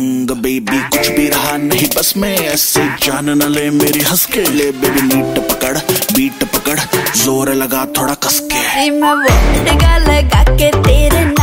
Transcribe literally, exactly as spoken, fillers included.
तंग बेबी कुछ भी रहा नहीं बस में, ऐसे जान न ले मेरी हंस के। ले बेबी नीट पकड़ बीट पकड़ जोर लगा थोड़ा कस के। मैं वो लगा के तेरे